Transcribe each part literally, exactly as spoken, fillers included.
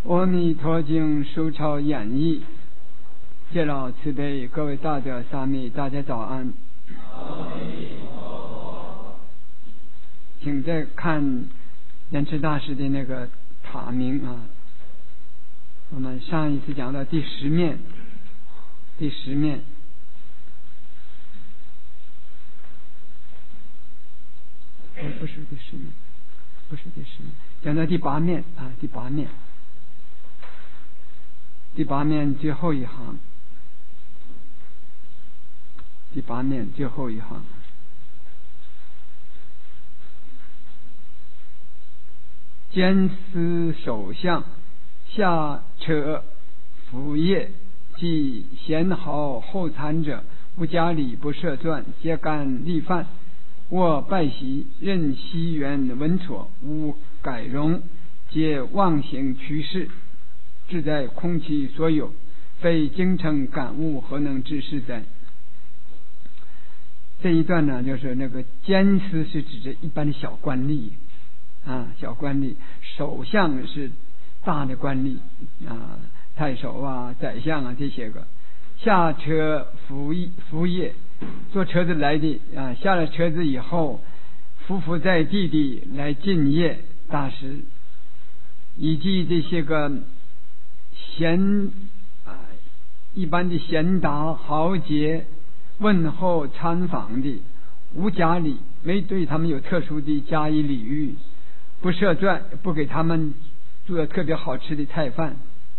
阿弥陀经手抄演绎，谢老慈悲，各位大德沙弥，大家早安。请再看莲池大师的那个塔名啊，我们上一次讲到第十面，第十面。不是第十面，不是第十面，讲到第八面啊，第八面，第八面最后一行，第八面最后一行，监司首相下车服业即贤豪后参者，不加礼不设传，皆干立犯。我拜习任西园文错，无改容，皆妄行趋势，志在空其所有，非精诚感悟，何能知是哉？这一段呢，就是那个监司是指着一般的小官吏啊，小官吏；首相是大的官吏啊，太守啊、宰相啊这些个。下车服服业，坐车子来的啊，下了车子以后，匍匐在地的来敬业大师，以及这些个贤啊，一般的贤达豪杰问候参访的，无加礼，没对他们有特殊的加以礼遇，不设传，不给他们做特别好吃的菜饭，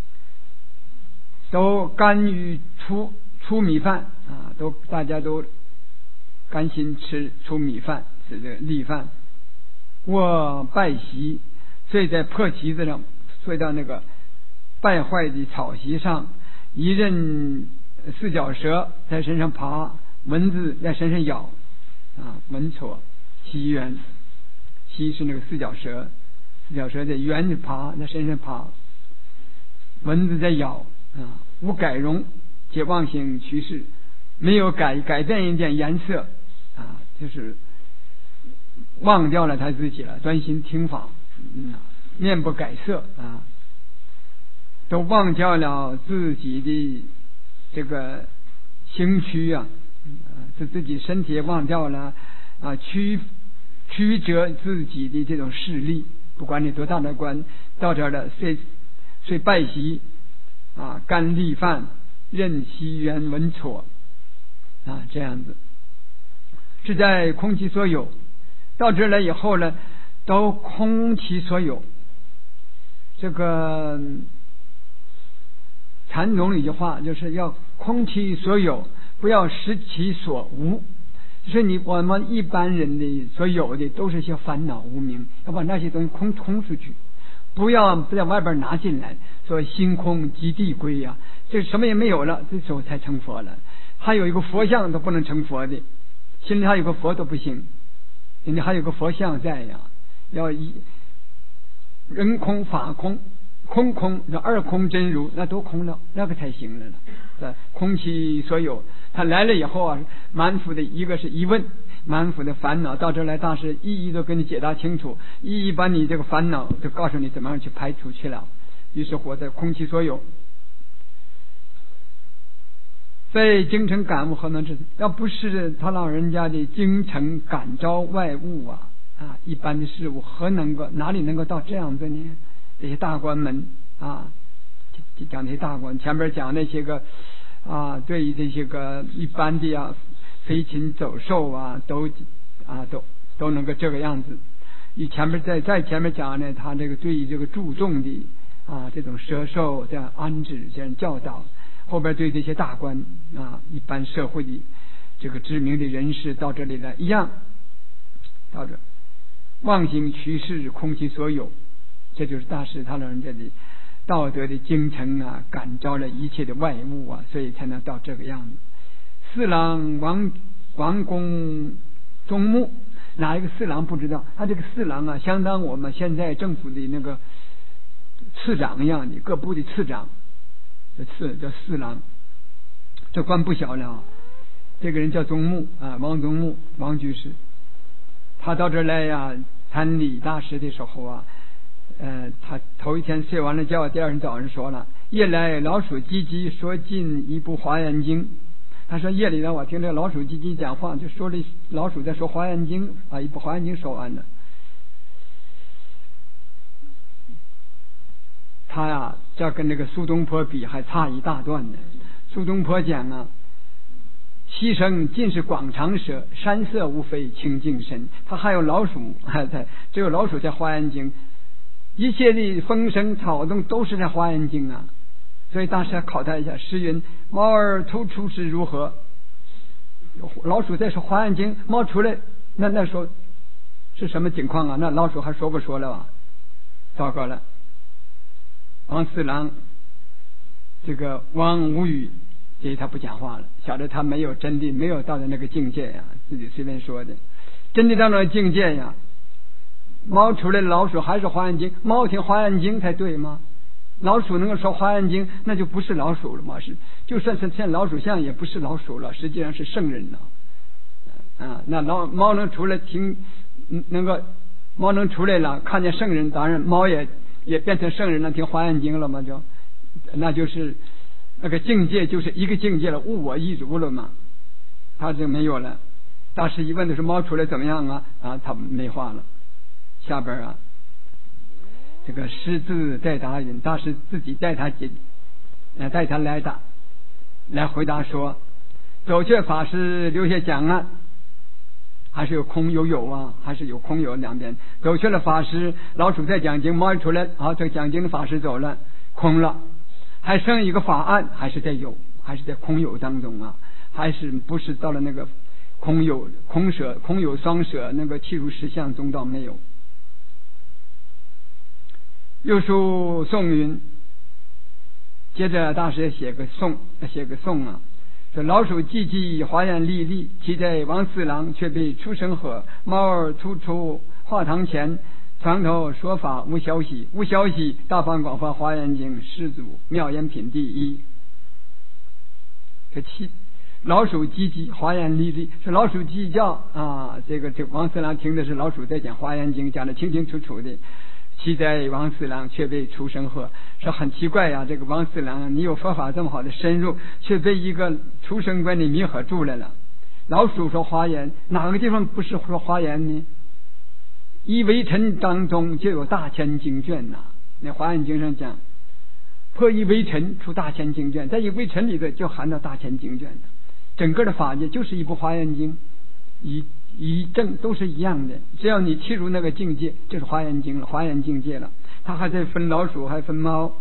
都甘于出出米饭啊，都大家都甘心吃出米饭，是这个例饭。我拜席，睡在破席子上，睡到那个败坏的草席上，一任四脚蛇在身上爬，蚊子在身上咬啊，蚊错西园，西是那个四脚蛇，四脚蛇在园子爬，在身上爬，蚊子在咬啊，无改容，皆妄行趋势，没有改改变一点颜色啊，就是忘掉了他自己了，专心听法，嗯，面不改色啊，都忘掉了自己的这个行躯啊，是自己身体也忘掉了啊，曲曲折自己的这种势力，不管你多大的官，到这儿了，虽虽拜席啊，干立饭，任西园文错啊，这样子是在空其所有。到这儿来以后呢，都空其所有。这个禅宗一句话就是要空其所有，不要失其所无。就是你我们一般人的所有的都是些烦恼无明，要把那些东西空空出去，不要在外边拿进来。说心空即地归呀、啊，这什么也没有了，这时候才成佛了。还有一个佛像都不能成佛的，心里还有个佛都不行，人家还有个佛像在呀，要一人空法空，空空那二空真如，那都空了，那个才行了呢。空其所有，他来了以后啊，满腹的一个是疑问，满腹的烦恼，到这儿来大师一一都给你解答清楚，一一把你这个烦恼就告诉你怎么样去排除去了。于是活在空其所有，非精诚感悟何能知？要不是他老人家的精诚感召外物啊啊，一般的事物何能够哪里能够到这样子呢？这些大官们啊，讲这些大官，前面讲那些个啊，对于这些个一般的啊，飞禽走兽啊，都啊都都能够这个样子。你前面在在前面讲呢，他这个对于这个注重的啊这种蛇兽这样安置这样教导，后边对这些大官啊一般社会的这个知名的人士到这里来一样，到这妄行趋势，空其所有，这就是大师他老人家的道德的精诚啊，感召了一切的外物啊，所以才能到这个样子。四郎王王公宗穆，哪一个四郎不知道？他这个四郎啊，相当我们现在政府的那个次长一样的，各部的次长，这次叫四郎，这官不小了啊。这个人叫宗穆啊，王宗穆，王居士。他到这儿来呀、啊，参礼大师的时候啊，呃，他头头一天睡完了觉，第二天早上说了，夜来老鼠唧唧说尽一部华严经。他说夜里呢，我听这老鼠唧唧讲话，就说了老鼠在说华严经，把一部华严经说完了。他呀，这跟那个苏东坡比还差一大段呢。苏东坡讲啊，溪声尽是广长舌，山色无非清净身。他还有老鼠，还在只有老鼠在华严经，一切的风声草动都是在华严经啊。所以大师要考他一下，诗云：猫儿突出是如何？老鼠在说华严经，猫出来，那那说是什么情况啊？那老鼠还说不说了吧？糟糕了！王四郎这个王无语，所以他不讲话了，晓得他没有真理，没有到的那个境界呀，自己随便说的。真理到那个境界呀，猫出来，老鼠还是华严经，猫听华严经才对吗？老鼠能够说华严经，那就不是老鼠了嘛，是就算是现老鼠像也不是老鼠了，实际上是圣人了啊。那老猫能出来听，能够猫能出来了，看见圣人，当然猫也也变成圣人了，听华严经了嘛，就那就是那个境界就是一个境界了，物我一如了嘛，他就没有了。大师一问的是猫出来怎么样啊？啊，他没话了。下边啊，这个师自代答云，大师自己带他解，带他来答，来回答说：走却法师留下讲案，还是有空有有啊，还是有空有两边。走却了法师，老鼠在讲经，猫出来，好，这个讲经的法师走了，空了，还剩一个法案，还是在有，还是在空有当中啊，还是不是到了那个空有空舍空有双舍那个契入实相中道没有。又书颂云，接着大师写个颂，写个颂啊，说老鼠唧唧华严历历，其在王四郎却被出生河，猫儿突出画堂前，床头说法无消息，无消息大放广发华严经，世祖妙严品第一。这七老鼠唧唧华严历历，是老鼠唧叫啊，这个这王四郎听的是老鼠在讲华严经，讲的清清楚楚的。其在王四郎却被出生河，是很奇怪呀、啊！这个王四郎，你有佛法这么好的深入，却被一个出生观的迷惑住来了。老鼠说华严，哪个地方不是说华严呢？一微尘当中就有大千经卷呐、啊。那华严经上讲，破一微尘出大千经卷，在一微尘里头就含到大千经卷的。整个的法界就是一部华严经，一。一正都是一样的，只要你契入那个境界，就是华严经了，华严境界了。他还在分老鼠，还分猫。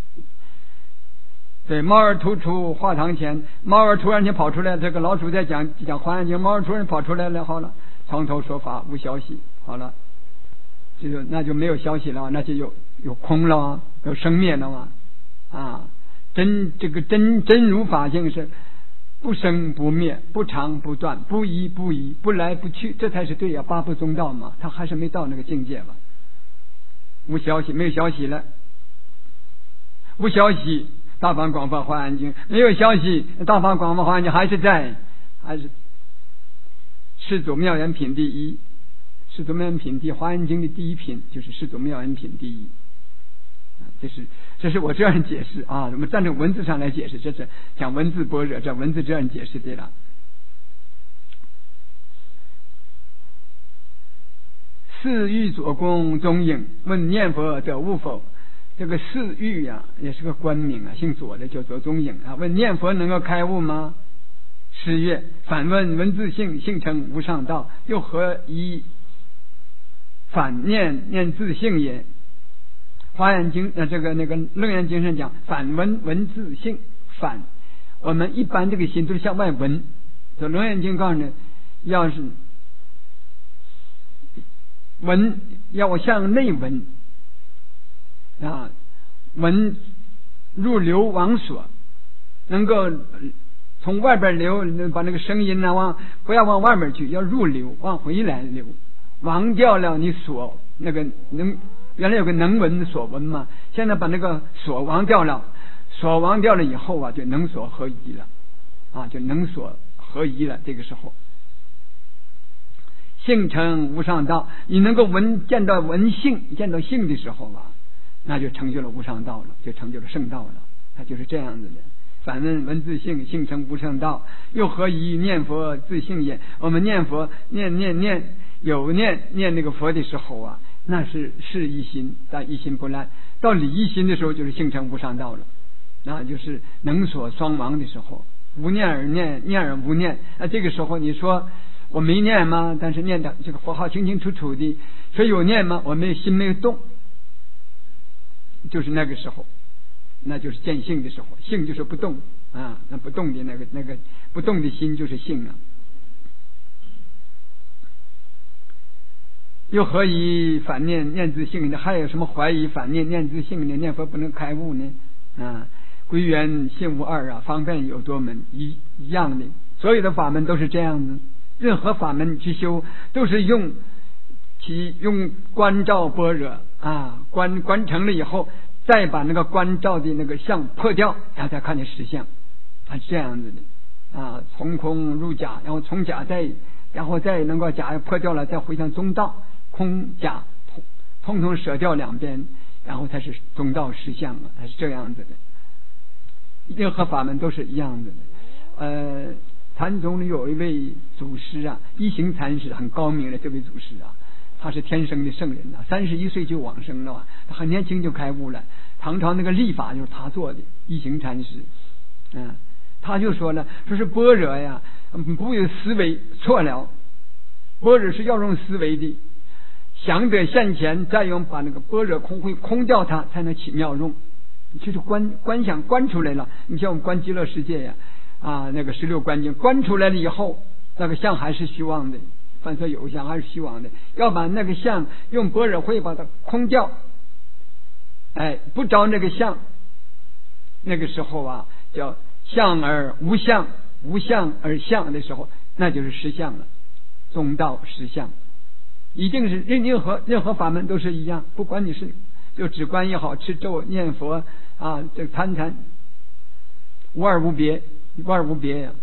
对，猫儿突出画堂前，猫儿突然间跑出来，这个老鼠在讲讲华严经，猫儿突然跑出来了，好了，床头说法无消息，好了，这就那就没有消息了，那就有有空了，有生灭了嘛啊，真这个真真如法性是。不生不灭，不长不断，不移不移，不来不去，这才是对呀、啊！八不中道嘛，他还是没到那个境界吧？无消息，没有消息了。无消息，大放广发华严经，没有消息，大放广发华严经还是在，还是世祖妙严品第一。世祖妙严品第华严经的第一品就是世祖妙严品第一。这是这是我这样解释啊，我们站在文字上来解释，这是讲文字般若，这文字这样解释对了。四欲左公中影，问念佛得悟否？这个四欲呀、啊，也是个官名啊，姓左的叫左中影啊。问念佛能够开悟吗？诗曰：反问文字性，性成无上道，又何以反念念自性也？华严经呃，这个那个楞严经上讲反闻文字性，反我们一般这个心都是向外闻，这楞严经告诉你，要是闻要向内闻啊，闻入流往所，能够从外边流，把那个声音呢往不要往外面去，要入流往回来流，忘掉了你所那个能。原来有个能闻的所闻嘛，现在把那个所忘掉了，所忘掉了以后啊，就能所合一了，啊，就能所合一了。这个时候，性成无上道，你能够闻见到闻性，见到性的时候啊， 那就成就了无上道了，就成就了圣道了。它就是这样子的。反问闻自性，性成无上道，又何以念佛自性也？我们念佛念念念有念念那个佛的时候啊，那是是一心，但一心不乱。到理一心的时候，就是性成无上道了，那就是能所双亡的时候，无念而念，念而无念。那这个时候你说我没念吗？但是念的这个佛号清清楚楚的，说有念吗？我没有心没有动，就是那个时候，那就是见性的时候。性就是不动啊，那不动的那个那个不动的心就是性啊。又何以反念念自性呢？还有什么怀疑反念念自性呢？念佛不能开悟呢？啊，归元性无二啊，方便有多门，一一样的，所有的法门都是这样的。任何法门去修，都是用其用观照般若啊，观观成了以后，再把那个观照的那个相破掉，然后再看见实相，啊，是这样子的啊，从空入假，然后从假再然后再能够假破掉了，再回向中道。空假通通舍掉两边，然后才是中道实相啊，它是这样子的。任何法门都是一样的。呃，禅宗里有一位祖师啊，一行禅师，很高明的这位祖师啊，他是天生的圣人啊，三十一岁就往生了啊，他很年轻就开悟了。唐朝那个历法就是他做的，一行禅师，嗯，他就说了，说是般若呀，不有思维错了，般若是要用思维的。想得现前，再用把那个般若空会空掉它，才能起妙用。就是观观想观出来了，你像我们观极乐世界呀，啊，那个十六观经观出来了以后，那个相还是虚妄的，凡所有相还是虚妄的，要把那个相用般若会把它空掉，哎，不着那个相，那个时候啊，叫相而无相，无相而相的时候，那就是实相了，中道实相。一定是任任何任何法门都是一样，不管你是就止观也好，持咒念佛啊，这参禅无二无别，无二无别呀、啊。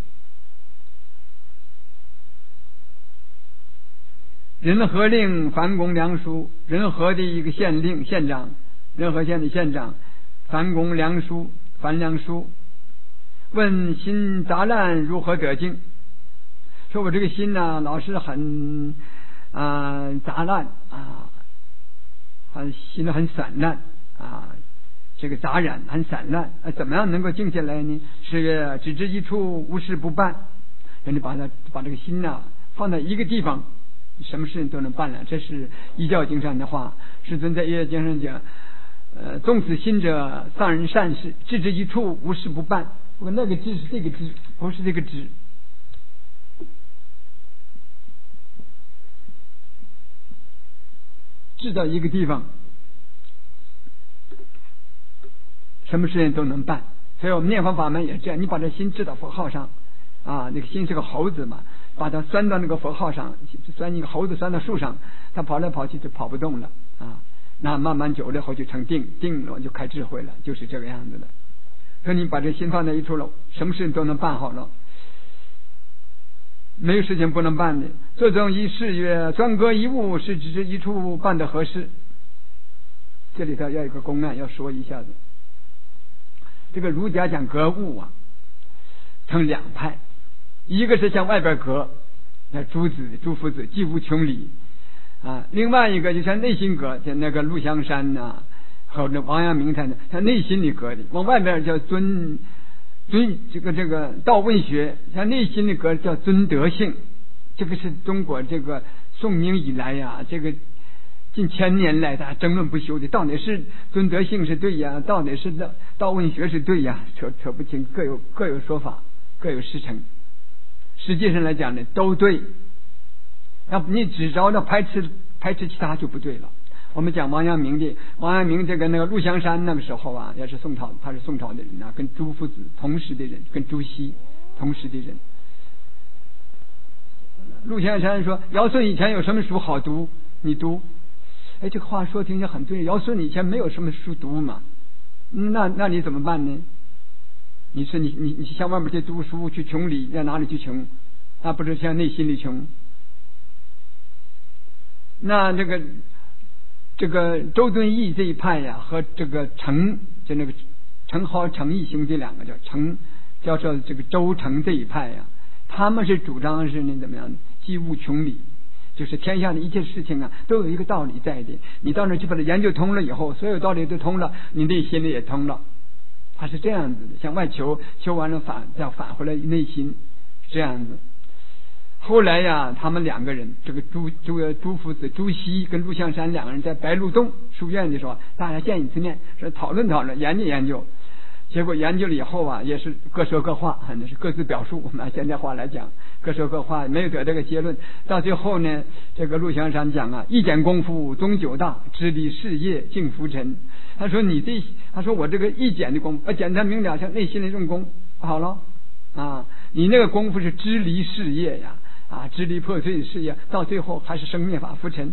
人和令樊公梁书，人和的一个县令县长，人和县的县长樊公梁书，樊梁书问心杂乱如何得净？说我这个心呢、啊，老是很。啊，杂乱啊，很心里很散乱啊，这个杂染很散乱啊，怎么样能够静下来呢？是只知一处，无事不办。人家把它把这个心呐、啊、放在一个地方，什么事情都能办了。这是一教经上的话。世尊在一教经上讲，呃，纵此心者，丧人善事，置之一处，无事不办。不过那个知是这个知，不是这个知。置到一个地方，什么事情都能办。所以我们念佛法门也是这样，你把这心置到佛号上啊，那个心是个猴子嘛，把它拴到那个佛号上，拴一个猴子拴到树上，它跑来跑去就跑不动了啊。那慢慢久了后就成定，定了就开智慧了，就是这个样子的。说你把这心放在一处了，什么事情都能办好了，没有事情不能办的。这种一事曰专搁一物，是只一处办的合适。这里头要有一个公案要说一下子。这个儒家讲格物啊，成两派，一个是向外边格，像朱子、朱夫子既无穷理啊；另外一个就像内心格，像那个陆香山呐、啊，和那王阳明他呢，他内心里格的，往外边叫尊尊这个这个道问学，像内心的格叫尊德性。这个是中国这个宋明以来呀、啊，这个近千年来大家争论不休的，到底是尊德性是对呀，到底是道道问学是对呀，扯扯不清，各有各有说法，各有师承。实际上来讲呢，都对。那你只着那排斥排斥其他就不对了。我们讲王阳明的，王阳明这个那个陆香山那个时候啊，也是宋朝，他是宋朝的人啊，跟朱夫子同时的人，跟朱熹同时的人。陆香山说：“尧舜以前有什么书好读？你读。”哎，这个话说听起来很对。尧舜以前没有什么书读嘛，那那你怎么办呢？你说你你你向外面去读书去穷理，在哪里去穷？那不是向内心里穷？那这个这个周敦颐这一派呀，和这个程就那个程颢、程颐兄弟两个叫程叫做这个周程这一派呀，他们是主张是那怎么样，机物穷理，就是天下的一切事情啊，都有一个道理在的。你到那去把它研究通了以后，所有道理都通了，你内心里也通了。他是这样子的，向外求，求完了返要返回来内心，是这样子。后来呀，他们两个人，这个朱朱朱夫子朱熹跟陆象山两个人在白鹿洞书院的时候，大家见一次面，说讨论讨论，研究研究。结果研究了以后啊，也是各说各话，那是各自表述。我们按现在话来讲，各说各话，没有得这个结论。到最后呢，这个陆象山讲啊，一点功夫终究大，直理事业尽浮沉。他说你这，他说我这个一简的功夫，简单明了，像内心的用功，好了啊。你那个功夫是支离事业呀，啊，支离破碎的事业，到最后还是生灭法浮沉。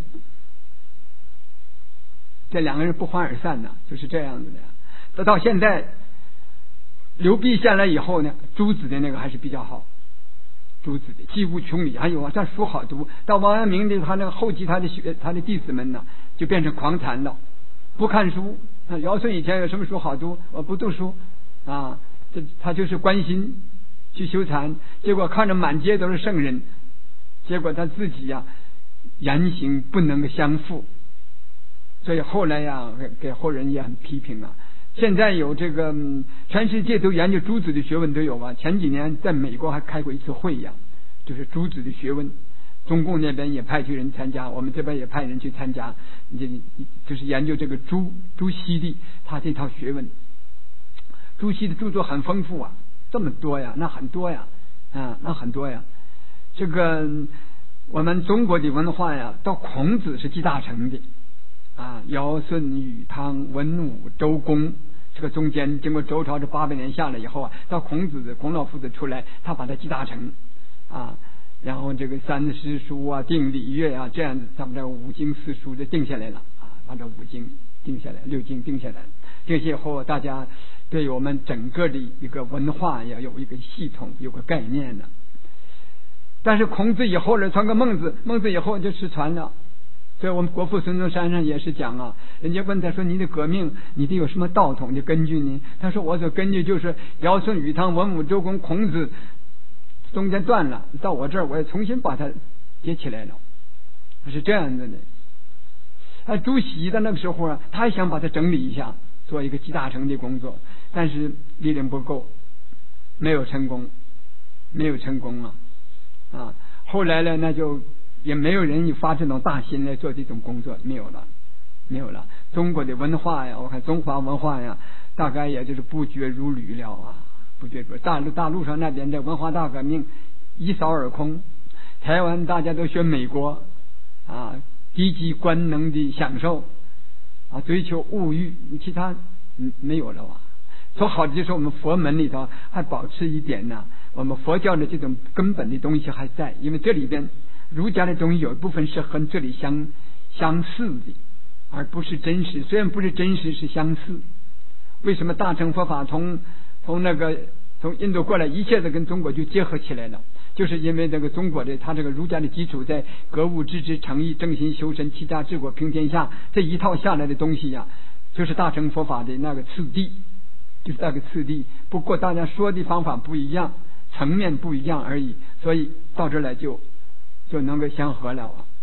这两个人不欢而散呢，就是这样子的。到到现在。刘弼下来以后呢，朱子的那个还是比较好，朱子的机物穷理，还有啊，这书好读。到王阳明的他那个后期，他的学他的弟子们呢，就变成狂禅了，不看书。尧舜以前有什么书好读？我不读书啊，这他就是关心去修禅，结果看着满街都是圣人，结果他自己呀、啊、言行不能够相符，所以后来呀、啊、给给后人也很批评啊。现在有这个、嗯、全世界都研究朱子的学问都有啊。前几年在美国还开过一次会呀，就是朱子的学问，中共那边也派去人参加，我们这边也派人去参加，就就是研究这个朱朱熹的他这套学问。朱熹的著作很丰富啊，这么多呀，那很多呀，啊，那很多呀。这个我们中国的文化呀，到孔子是集大成的。啊，尧舜禹汤文武周公，这个中间经过周朝这八百年下来以后啊，到孔子的孔老夫子出来，他把它集大成啊，然后这个三诗书啊、定礼乐啊，这样子，咱们这五经四书就定下来了啊，把这五经定下来，六经定下来，定下以后，大家对我们整个的一个文化要有一个系统，有个概念了。但是孔子以后呢，传个孟子，孟子以后就失传了。所以我们国父孙中山上也是讲啊，人家问他说你的革命你得有什么道统的根据呢？他说我所根据就是尧舜禹汤文武周公孔子中间断了，到我这儿我也重新把它接起来了，是这样子的。啊，朱熹的那个时候啊，他也想把它整理一下，做一个集大成的工作，但是力量不够，没有成功，没有成功啊啊！后来呢，那就。也没有人发这种大心来做这种工作，没有了，没有了。中国的文化呀，我看中华文化呀，大概也就是不绝如缕了啊，不绝如大陆大陆上那边的文化大革命一扫而空，台湾大家都学美国啊，低级官能的享受啊，追求物欲，其他嗯没有了啊。说好的就是我们佛门里头还保持一点呢，我们佛教的这种根本的东西还在，因为这里边。儒家的东西有一部分是和这里相相似的，而不是真实。虽然不是真实，是相似。为什么大乘佛法从从那个从印度过来，一切的跟中国就结合起来了？就是因为这个中国的他这个儒家的基础在格物致知、诚意、正心、修身、齐家治国、平天下这一套下来的东西呀、啊，就是大乘佛法的那个次第，就是那个次第。不过大家说的方法不一样，层面不一样而已，所以到这来就。就能够相合了啊！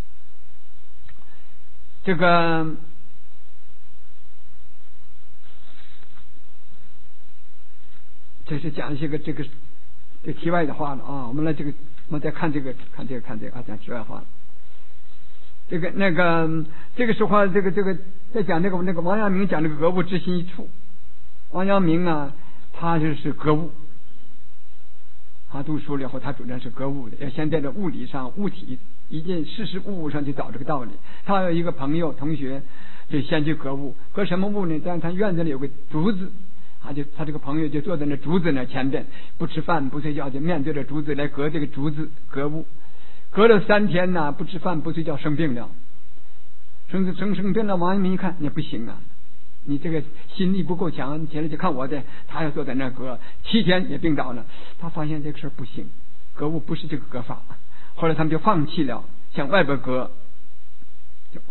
这个这是讲一些个这个这题外的话了啊！我们来这个，我们再看这个，看这个，看这个啊，讲题外话了。这个那个这个时候，这个这个在讲那个那个王阳明讲这个格物致心一处。王阳明啊，他就是格物。他读书了以后，他主张是格物的，要先在这物理上、物体一件事实物物上去找这个道理。他有一个朋友同学，就先去格物，格什么物呢？在他院子里有个竹子，他就他这个朋友就坐在那竹子那前边，不吃饭不睡觉，就面对着竹子来格这个竹子格物。隔了三天呢，不吃饭不睡觉，生病了，生生生病了。王阳明一看，你不行啊，你这个心力不够强，你起来就看我的。他要坐在那格七天也病倒了。他发现这个事儿不行，格物不是这个格法。后来他们就放弃了，向外边格，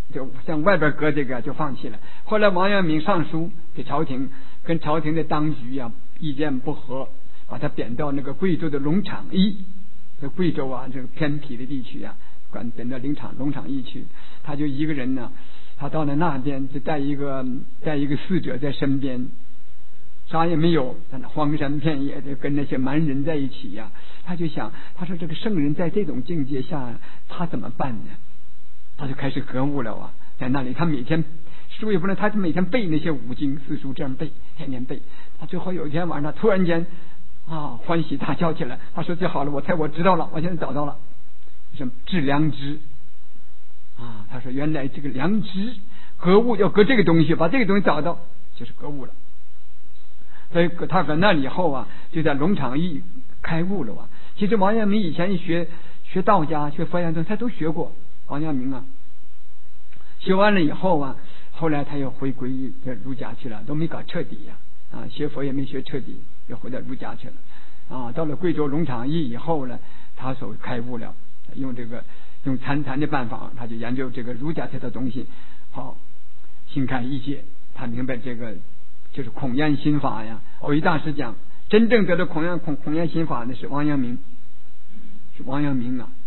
就向外边搁这个就放弃了。后来王阳明上书给朝廷，跟朝廷的当局呀、啊、意见不合，把他贬到那个贵州的龙场驿，这贵州啊这个偏僻的地区啊，管贬到龙场龙场驿去。他就一个人呢，他到了那边就带一个带一个侍者在身边，啥也没有，在那荒山遍野的跟那些蛮人在一起呀、啊。他就想，他说这个圣人在这种境界下，他怎么办呢？他就开始格物了啊，在那里他每天书也不能，他每天背那些五经四书，这样背，天天背。他最后有一天晚上，突然间啊欢喜大叫起来，他说：“最好了，我猜我知道了，我现在找到了，什么治良知啊？”他说：“原来这个良知格物要格这个东西，把这个东西找到就是格物了。”所以他搁那以后啊，就在龙场驿开悟了啊。其实王阳明以前一学学道家、学佛家东西，他都学过。王阳明啊，学完了以后啊，后来他又回归这儒家去了，都没搞彻底呀、啊，啊，学佛也没学彻底，又回到儒家去了，啊，到了贵州龙场驿以后呢，他所开悟了，用这个用参禅的办法，他就研究这个儒家这套东西，好，心开意解，他明白这个就是孔晏心法呀。偶一大师讲，真正得到孔晏孔孔晏心法的是王阳明，是王阳明啊。